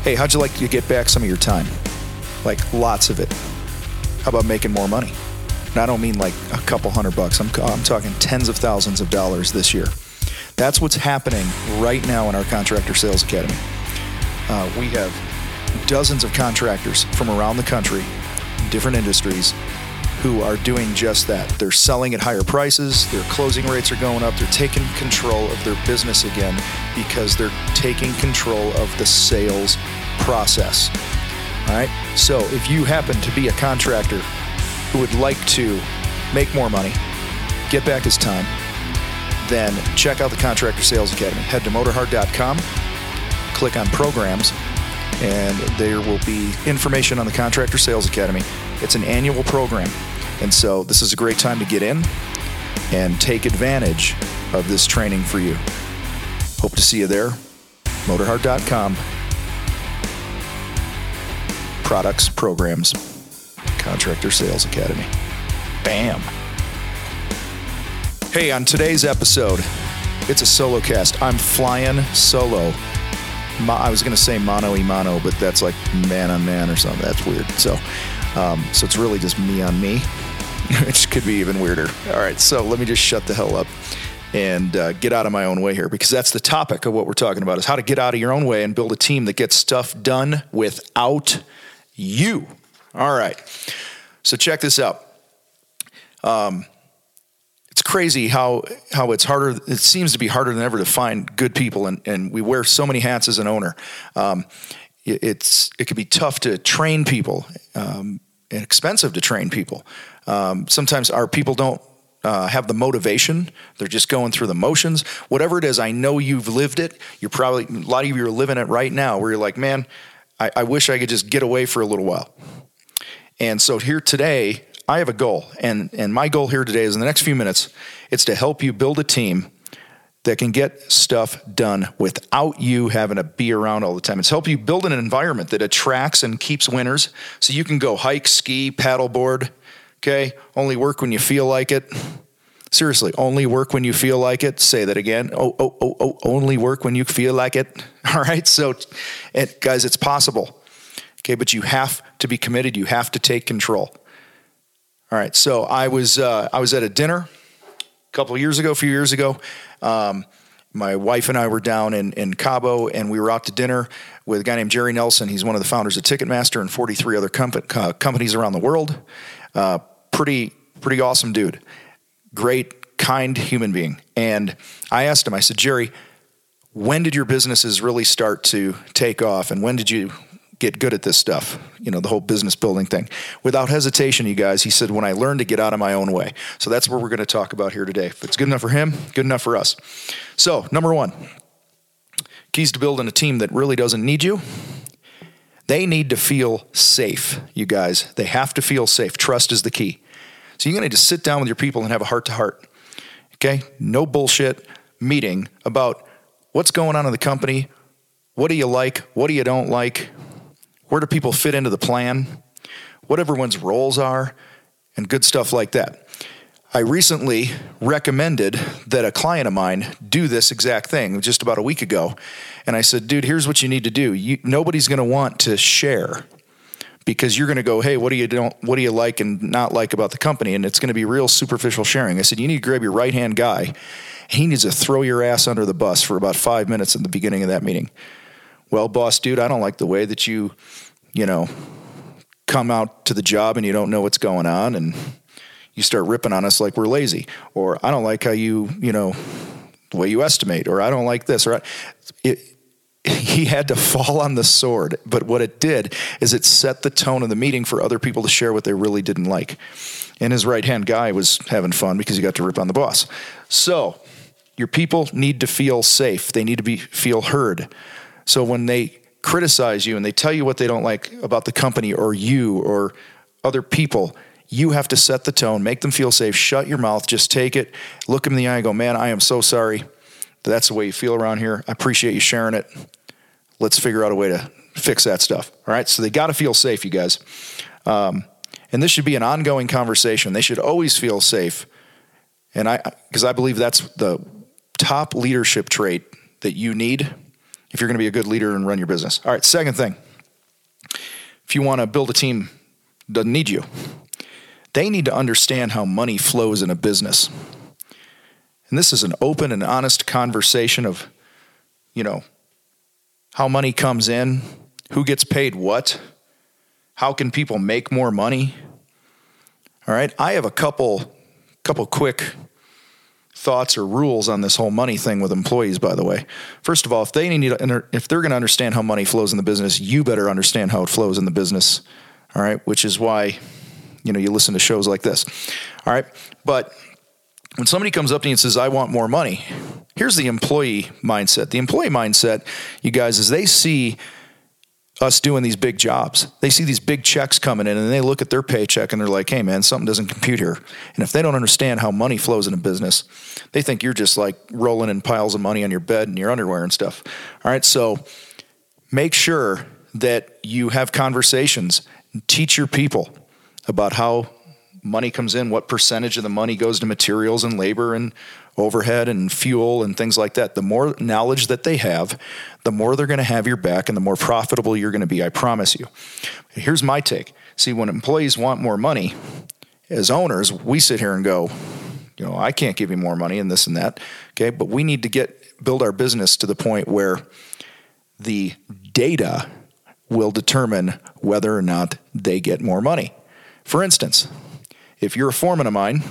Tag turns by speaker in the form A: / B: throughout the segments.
A: Hey, how'd you like to get back some of your time? Like lots of it. How about making more money? And I don't mean like a couple $100. I'm talking tens of thousands of dollars this year. That's what's happening right now in our Contractor Sales Academy. We have dozens of contractors from around the country, different industries, who are doing just that. They're selling at higher prices, their closing rates are going up, they're taking control of their business again because they're taking control of the sales process. All right? So if you happen to be a contractor who would like to make more money, get back his time, then check out the Contractor Sales Academy. Head to motorhard.com, click on programs, and there will be information on the Contractor Sales Academy. It's an annual program, and so this is a great time to get in and take advantage of this training for you. Hope to see you there. motorhard.com, products, programs, Contractor Sales Academy. Bam. Hey, on today's episode, it's a solo cast. I'm flying solo. I was going to say mano y mano, but that's like man on man or something. That's weird. So it's really just me on me, which could be even weirder. All right, so let me just shut the hell up and get out of my own way here, because that's the topic of what we're talking about, is how to get out of your own way and build a team that gets stuff done without you. All right, so check this out. It's crazy how it's harder. It seems to be harder than ever to find good people, and we wear so many hats as an owner. It can be tough to train people, and expensive to train people. Sometimes our people don't have the motivation. They're just going through the motions. Whatever it is, I know you've lived it. A lot of you are living it right now, where you're like, man, I wish I could just get away for a little while. And so here today, I have a goal, and my goal here today is in the next few minutes, it's to help you build a team that can get stuff done without you having to be around all the time. It's help you build an environment that attracts and keeps winners, so you can go hike, ski, paddleboard, okay? Only work when you feel like it. Seriously, only work when you feel like it. Say that again. Only work when you feel like it. All right, so guys, it's possible. Okay, but you have to be committed. You have to take control. All right, so I was at a dinner a few years ago. My wife and I were down in Cabo, and we were out to dinner with a guy named Jerry Nelson. He's one of the founders of Ticketmaster and 43 other companies around the world. Pretty awesome dude. Great, kind human being. And I asked him, I said, Jerry, when did your businesses really start to take off, and when did you get good at this stuff, the whole business building thing? Without hesitation, you guys, he said, when I learned to get out of my own way. So that's what we're going to talk about here today. If it's good enough for him, good enough for us. So, number one, keys to building a team that really doesn't need you. They need to feel safe, you guys. They have to feel safe. Trust is the key. So you're going to need to sit down with your people and have a heart-to-heart, okay? No bullshit meeting about what's going on in the company, what do you like, what do you don't like, where do people fit into the plan, what everyone's roles are, and good stuff like that. I recently recommended that a client of mine do this exact thing just about a week ago. And I said, dude, here's what you need to do. Nobody's going to want to share, because you're going to go, hey, what do you like and not like about the company? And it's going to be real superficial sharing. I said, you need to grab your right-hand guy. He needs to throw your ass under the bus for about 5 minutes at the beginning of that meeting. Well, boss dude, I don't like the way that you come out to the job and you don't know what's going on, and you start ripping on us like we're lazy. Or I don't like how the way you estimate, or I don't like this, or he had to fall on the sword. But what it did is it set the tone of the meeting for other people to share what they really didn't like. And his right-hand guy was having fun because he got to rip on the boss. So your people need to feel safe. They need to feel heard. So when they criticize you and they tell you what they don't like about the company or you or other people, you have to set the tone, make them feel safe, shut your mouth, just take it, look them in the eye and go, man, I am so sorry that that's the way you feel around here. I appreciate you sharing it. Let's figure out a way to fix that stuff. All right, so they got to feel safe, you guys. And this should be an ongoing conversation. They should always feel safe. And because I believe that's the top leadership trait that you need if you're going to be a good leader and run your business. All right, second thing, if you want to build a team that doesn't need you, they need to understand how money flows in a business. And this is an open and honest conversation of, how money comes in, who gets paid what, how can people make more money. All right, I have a couple quick thoughts or rules on this whole money thing with employees, by the way. First of all, if they're going to understand how money flows in the business, you better understand how it flows in the business. All right, which is why, you listen to shows like this. All right, but when somebody comes up to you and says, I want more money, here's the employee mindset. The employee mindset, you guys, is they see us doing these big jobs. They see these big checks coming in and they look at their paycheck and they're like, hey man, something doesn't compute here. And if they don't understand how money flows in a business, they think you're just like rolling in piles of money on your bed and your underwear and stuff. All right. So make sure that you have conversations and teach your people about how money comes in, what percentage of the money goes to materials and labor and overhead and fuel and things like that. The more knowledge that they have, the more they're going to have your back and the more profitable you're going to be, I promise you. Here's my take. See, when employees want more money, as owners, we sit here and go, I can't give you more money and this and that. Okay. But we need to build our business to the point where the data will determine whether or not they get more money. For instance, if you're a foreman of mine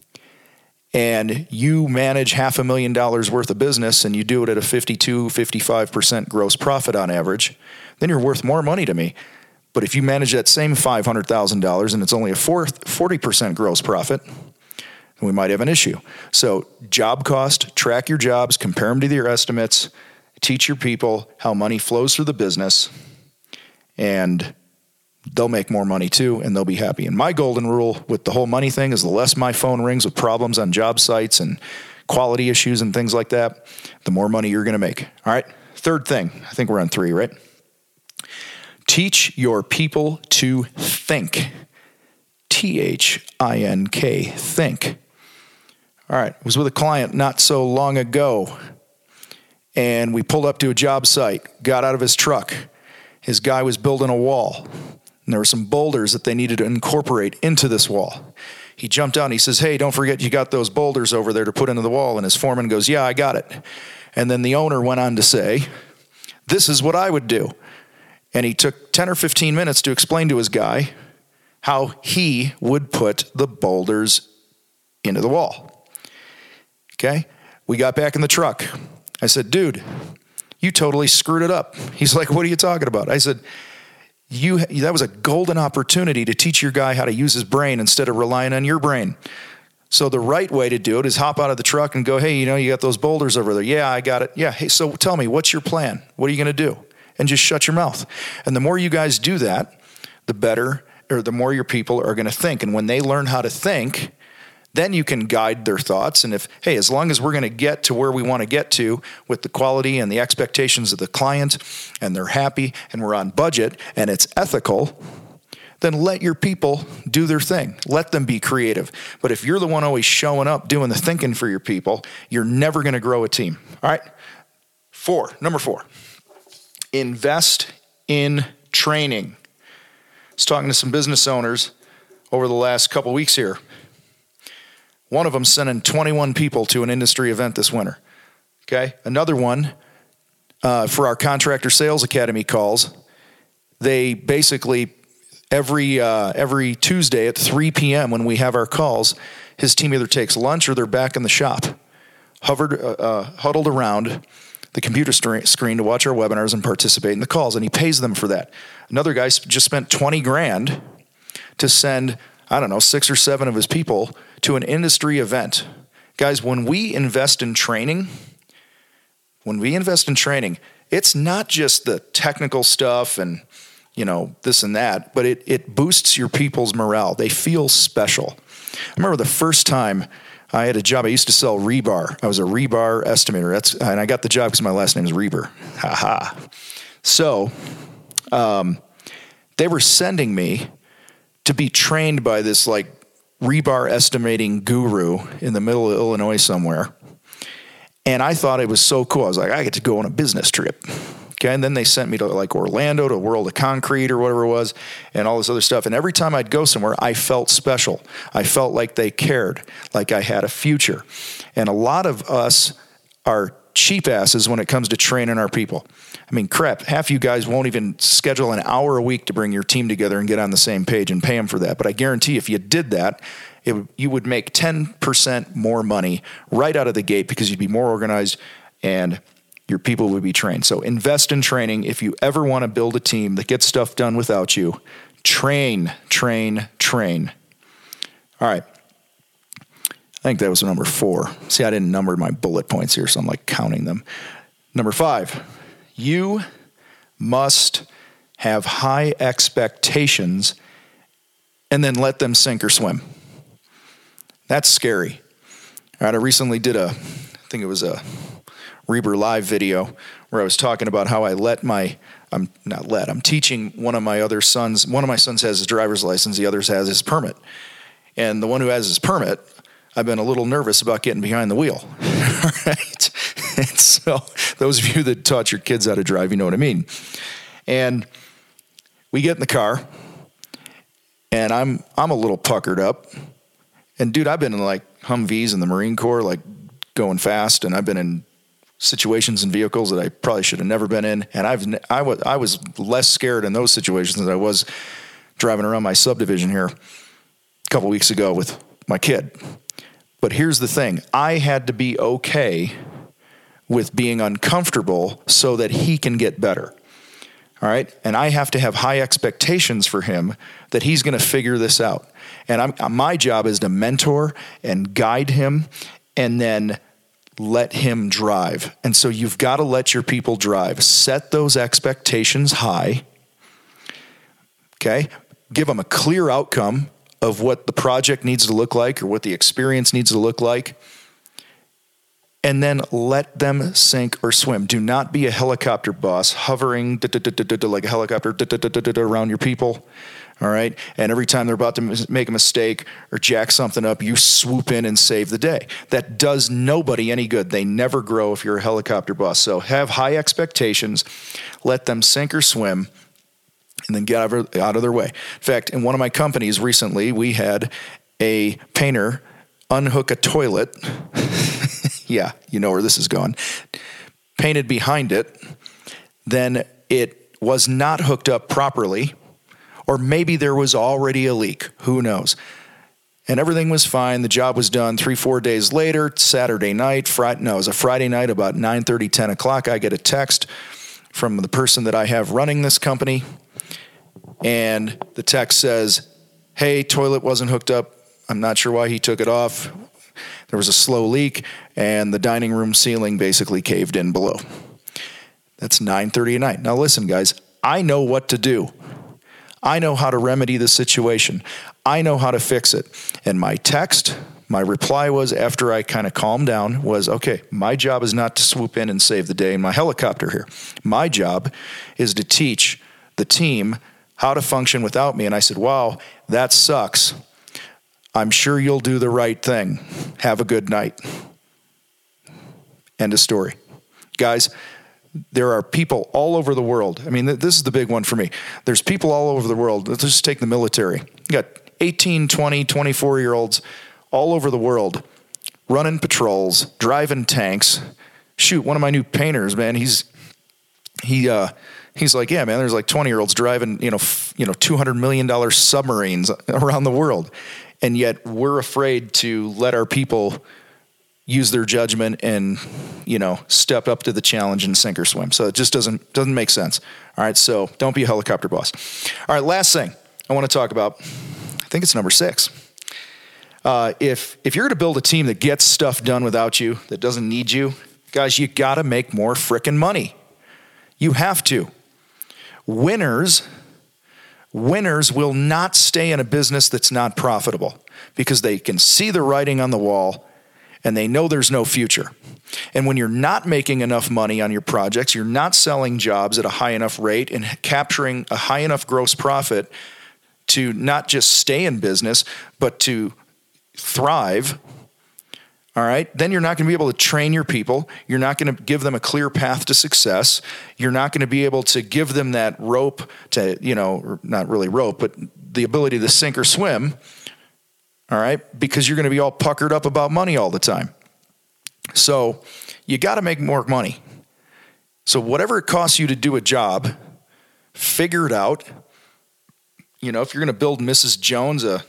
A: and you manage $500,000 worth of business and you do it at a 55% gross profit on average, then you're worth more money to me. But if you manage that same $500,000 and it's only a 40% gross profit, we might have an issue. So job cost, track your jobs, compare them to your estimates, teach your people how money flows through the business, and they'll make more money too, and they'll be happy. And my golden rule with the whole money thing is the less my phone rings with problems on job sites and quality issues and things like that, the more money you're going to make. All right. Third thing, I think we're on 3, right? Teach your people to think. T-H-I-N-K, think. All right. I was with a client not so long ago, and we pulled up to a job site, got out of his truck. His guy was building a wall. And there were some boulders that they needed to incorporate into this wall. He jumped out and he says, hey, don't forget you got those boulders over there to put into the wall. And his foreman goes, yeah, I got it. And then the owner went on to say, this is what I would do. And he took 10 or 15 minutes to explain to his guy how he would put the boulders into the wall. Okay? We got back in the truck. I said, dude, you totally screwed it up. He's like, what are you talking about? I said, that was a golden opportunity to teach your guy how to use his brain instead of relying on your brain. So the right way to do it is hop out of the truck and go, hey, you got those boulders over there. Yeah, I got it. Yeah. Hey, so tell me, what's your plan? What are you going to do? And just shut your mouth. And the more you guys do that, the better, or the more your people are going to think. And when they learn how to think, then you can guide their thoughts. And as long as we're going to get to where we want to get to with the quality and the expectations of the client, and they're happy and we're on budget and it's ethical, then let your people do their thing. Let them be creative. But if you're the one always showing up, doing the thinking for your people, you're never going to grow a team. All right. Number 4, invest in training. I was talking to some business owners over the last couple weeks here. One of them sending 21 people to an industry event this winter. Okay. Another one for our Contractor Sales Academy calls. They basically every Tuesday at 3 p.m. when we have our calls, his team either takes lunch or they're back in the shop, huddled around the computer screen to watch our webinars and participate in the calls, and he pays them for that. Another guy just spent $20,000 to send, 6 or 7 of his people to an industry event. Guys, when we invest in training, it's not just the technical stuff and, this and that, but it boosts your people's morale. They feel special. I remember the first time I had a job, I used to sell rebar. I was a rebar estimator. And I got the job because my last name is Reber. Ha ha. So they were sending me to be trained by this rebar estimating guru in the middle of Illinois somewhere. And I thought it was so cool. I was like, I get to go on a business trip. Okay. And then they sent me to like Orlando, to World of Concrete or whatever it was, and all this other stuff. And every time I'd go somewhere, I felt special. I felt like they cared, like I had a future. And a lot of us are cheap asses when it comes to training our people. I mean, crap, half you guys won't even schedule an hour a week to bring your team together and get on the same page and pay them for that. But I guarantee if you did that, you would make 10% more money right out of the gate because you'd be more organized and your people would be trained. So invest in training. If you ever want to build a team that gets stuff done without you, train. All right. I think that was number 4. See, I didn't number my bullet points here, so I'm like counting them. Number 5, you must have high expectations and then let them sink or swim. That's scary. All right, I recently did I think it was a Reber Live video where I was talking about how I'm teaching one of my sons has his driver's license, the other has his permit. And the one who has his permit, I've been a little nervous about getting behind the wheel. All right. And so those of you that taught your kids how to drive, you know what I mean. And we get in the car and I'm a little puckered up. And dude, I've been in like Humvees in the Marine Corps, like going fast. And I've been in situations and vehicles that I probably should have never been in. And I was less scared in those situations than I was driving around my subdivision here a couple weeks ago with my kid. But here's the thing. I had to be okay with being uncomfortable so that he can get better. All right. And I have to have high expectations for him that he's going to figure this out. And my job is to mentor and guide him and then let him drive. And so you've got to let your people drive. Set those expectations high. Okay. Give them a clear outcome of what the project needs to look like or what the experience needs to look like. And then let them sink or swim. Do not be a helicopter boss hovering like a helicopter around your people. All right. And every time they're about to make a mistake or jack something up, you swoop in and save the day. That does nobody any good. They never grow if you're a helicopter boss. So have high expectations, let them sink or swim, and then get out of their way. In fact, in one of my companies recently, we had a painter unhook a toilet. Yeah, you know where this is going. Painted behind it. Then it was not hooked up properly. Or maybe there was already a leak. Who knows? And everything was fine. The job was done 3-4 days later, Saturday night. It was a Friday night about 9:30, 10 o'clock. I get a text from the person that I have running this company. And the text says, hey, toilet wasn't hooked up. I'm not sure why he took it off. There was a slow leak, and the dining room ceiling basically caved in below. That's 9:30 at night. Now listen, guys, I know what to do. I know how to remedy the situation. I know how to fix it. And my reply was, after I kind of calmed down, was, okay, my job is not to swoop in and save the day in my helicopter here. My job is to teach the team how to function without me. And I said, wow, that sucks. I'm sure you'll do the right thing. Have a good night. End of story. Guys, there are people all over the world. I mean, this is the big one for me. There's people all over the world. Let's just take the military. You got 18, 20, 24-year-olds all over the world running patrols, driving tanks. Shoot, one of my new painters, man, he's like, yeah, man, there's like 20-year-olds driving, $200 million submarines around the world. And yet we're afraid to let our people use their judgment and, step up to the challenge and sink or swim. So it just doesn't make sense. All right. So don't be a helicopter boss. All right. Last thing I want to talk about, I think it's number 6. If you're going to build a team that gets stuff done without you, that doesn't need you, guys, you got to make more frickin' money. You have to. Winners will not stay in a business that's not profitable because they can see the writing on the wall and they know there's no future. And when you're not making enough money on your projects, you're not selling jobs at a high enough rate and capturing a high enough gross profit to not just stay in business, but to thrive. All right. Then you're not going to be able to train your people. You're not going to give them a clear path to success. You're not going to be able to give them that rope to, not really rope, but the ability to sink or swim. All right. Because you're going to be all puckered up about money all the time. So you got to make more money. So whatever it costs you to do a job, figure it out. If you're going to build Mrs. Jones a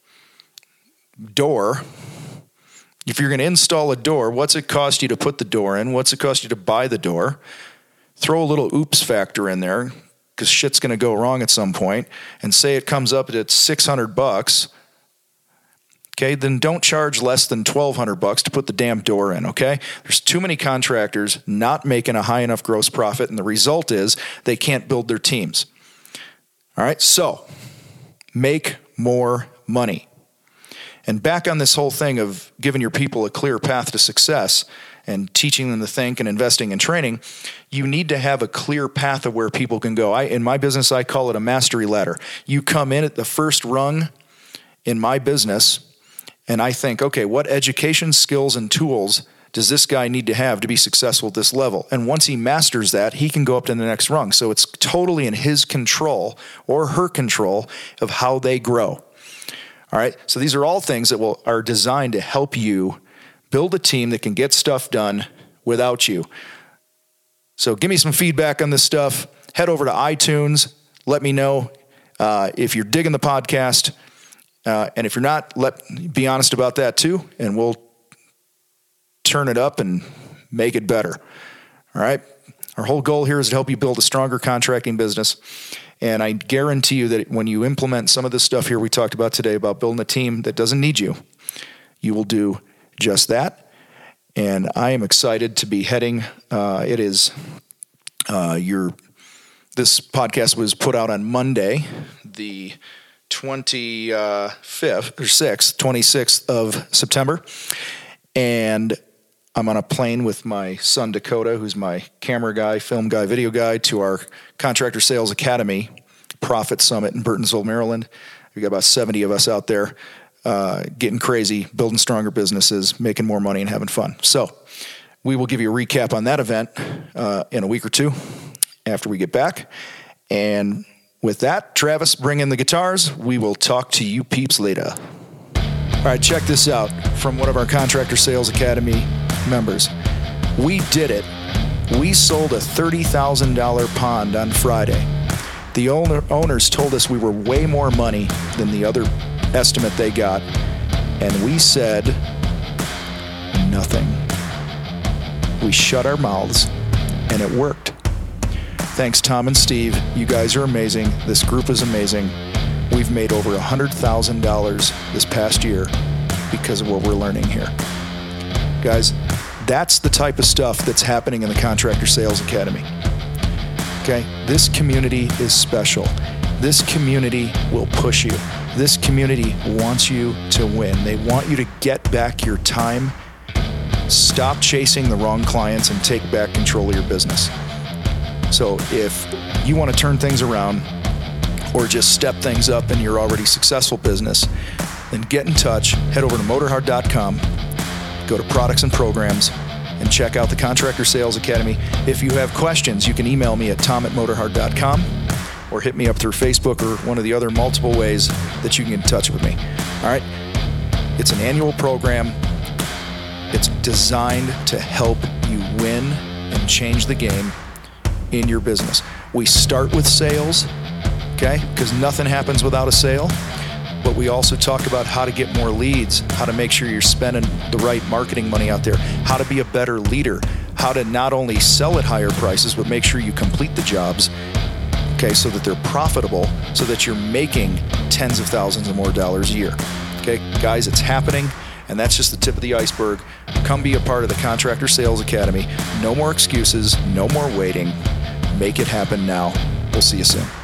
A: door, if you're going to install a door, what's it cost you to put the door in? What's it cost you to buy the door? Throw a little oops factor in there because shit's going to go wrong at some point, and say it comes up at $600. Okay, then don't charge less than $1,200 to put the damn door in, okay? There's too many contractors not making a high enough gross profit, and the result is they can't build their teams. All right, so make more money. And back on this whole thing of giving your people a clear path to success and teaching them to think and investing in training, you need to have a clear path of where people can go. In my business, I call it a mastery ladder. You come in at the first rung in my business, and I think, okay, what education, skills, and tools does this guy need to have to be successful at this level? And once he masters that, he can go up to the next rung. So it's totally in his control or her control of how they grow. All right, so these are all things that are designed to help you build a team that can get stuff done without you. So give me some feedback on this stuff. Head over to iTunes. Let me know if you're digging the podcast. And if you're not, be honest about that too, and we'll turn it up and make it better. All right, our whole goal here is to help you build a stronger contracting business. And I guarantee you that when you implement some of this stuff here we talked about today about building a team that doesn't need you, you will do just that. And I am excited to be heading. This podcast was put out on Monday, the 26th of September. And I'm on a plane with my son, Dakota, who's my camera guy, film guy, video guy, to our Contractor Sales Academy Profit Summit in Burtonsville, Maryland. We got about 70 of us out there getting crazy, building stronger businesses, making more money, and having fun. So we will give you a recap on that event in a week or two after we get back. And with that, Travis, bring in the guitars. We will talk to you peeps later. All right, check this out from one of our Contractor Sales Academy members. We did it. We sold a $30,000 pond on Friday. The owners told us we were way more money than the other estimate they got, and we said nothing. We shut our mouths, and it worked. Thanks, Tom and Steve. You guys are amazing. This group is amazing. We've made over $100,000 this past year because of what we're learning here. Guys, that's the type of stuff that's happening in the Contractor Sales Academy. Okay? This community is special. This community will push you. This community wants you to win. They want you to get back your time, stop chasing the wrong clients, and take back control of your business. So if you want to turn things around or just step things up in your already successful business, then get in touch. Head over to motorhard.com, go to products and programs, and check out the Contractor Sales Academy. If you have questions, you can email me at tom@motorhard.com or hit me up through Facebook or one of the other multiple ways that you can get in touch with me. All right? It's an annual program. It's designed to help you win and change the game in your business. We start with sales, okay? Because nothing happens without a sale. But we also talk about how to get more leads, how to make sure you're spending the right marketing money out there, how to be a better leader, how to not only sell at higher prices, but make sure you complete the jobs, okay, so that they're profitable, so that you're making tens of thousands of more dollars a year. Okay, guys, it's happening, and that's just the tip of the iceberg. Come be a part of the Contractor Sales Academy. No more excuses, no more waiting. Make it happen now. We'll see you soon.